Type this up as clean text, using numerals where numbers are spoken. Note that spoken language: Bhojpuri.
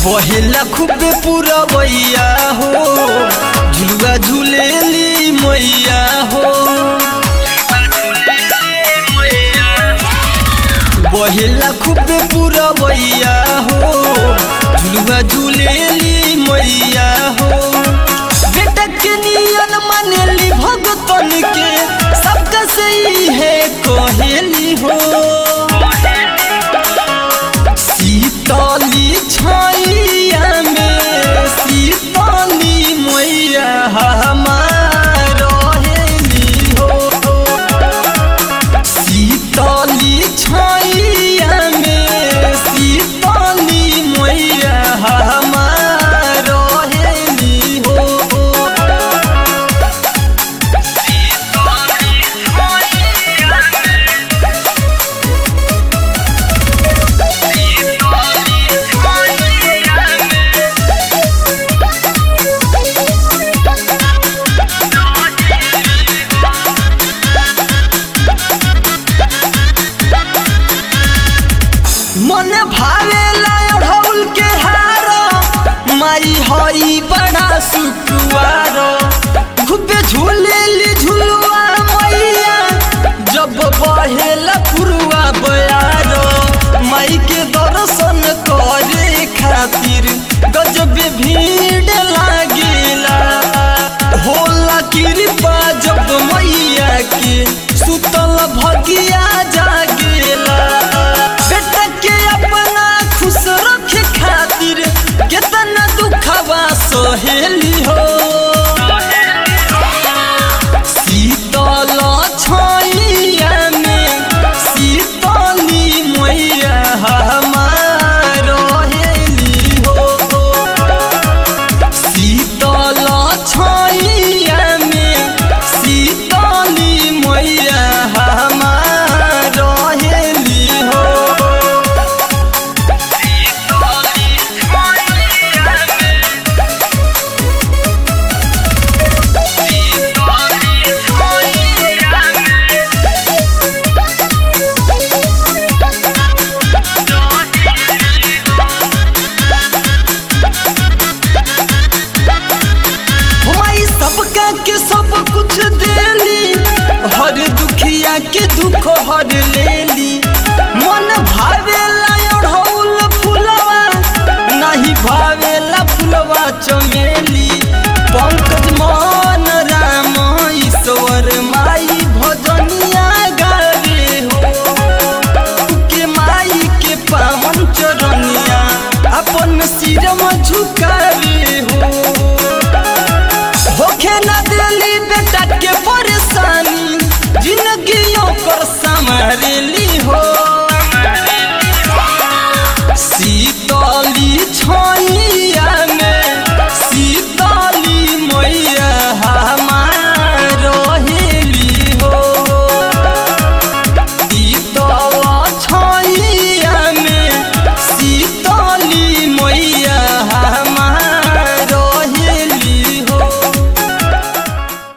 बहेला खूबे पुरवैया हो झुलुआ झूलेली मैया हो। बहेला खूबे पुरवैया हो झुलुआ झूलेली मैया हो। बेटा के नियन मानेली भगतन के सबका सही है कहेली हो। शीतली छाइया में शीतली मैया हमार रहेली हो। शीतली छाइया में शीतली मैया हमार रहेली हो। मन भावेला अढ़ौल के हार माई हई बड़ा सुकुआर। खूबे झूलेली झुलुआ मैया जब बहेला पुरुआ बयार। माई के दर्शन करे खातिर गजबे भीड़ लागेला। होला कृपा जब मैया के सुतल भगिया जागेला। बेटा के अपना खुश रखे खातिर केतना दुखवा सहेली हो। शीतल छाइया में शीतली मैया हमार रहेली हो। शीतल छाइया में शीतली मैया हमार रहेली हो। सबका के सब कुछ देली हर दुखिया के दुख हर लेली। मन भावेला अढ़ौल फुलवा नहीं भावेला फुलवा चमेली। पंकज मन राम ईश्वर माई भजनिया गावे हो। के माई के पावन चरनिया अपन सिरवा झुकावे हो। होखे न दिली बेटा के परेशानी जिंदगी ओकर संभालेली हो। शीतली छाइया